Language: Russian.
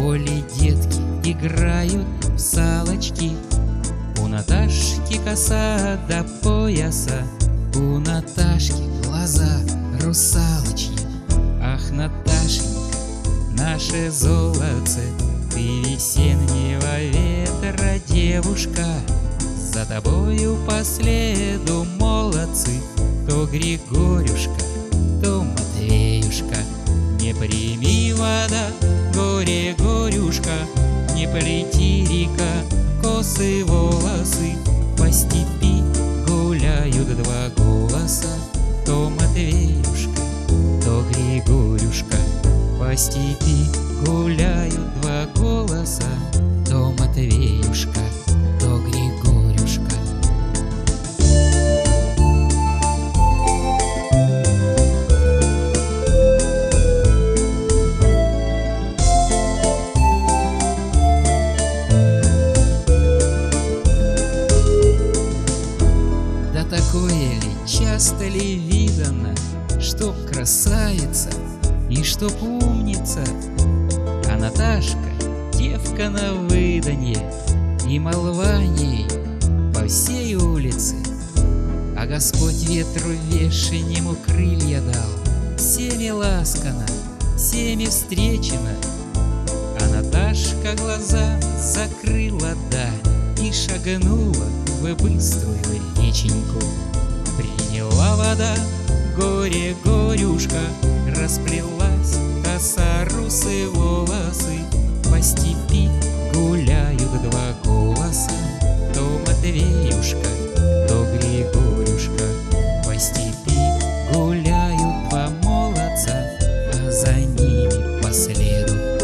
поле детки играют в салочки. У Наташки коса до пояса, у Наташки глаза русалочьи. Ах, Наташенька, наше золотце, ты весеннего ветра девушка. За тобою по следу молодцы, то Григорюшка, то Матвеюшка. Не прими вода, горе горюшка, не плети река косы волосы. По степи гуляют два голоса, то Матвеюшка, то Григорюшка. По степи гуляют два голоса, то Матвеюшка, то Григорюшка. Да такое ли, часто ли видано, чтоб красавица и чтоб умница, а Наташка девка на выданье, и молва ей по всей улице. А Господь ветру вешенему крылья дал, всеми ласкана, всеми встречена. А Наташка глаза закрыла, да, и шагнула в быструю реченьку. Приняла вода, горе горюшка, расплелась коса русые волосы. По степи гуляют два голоса, то Матвеюшка, то Григорюшка. По степи гуляют два молодца, а за ними по следу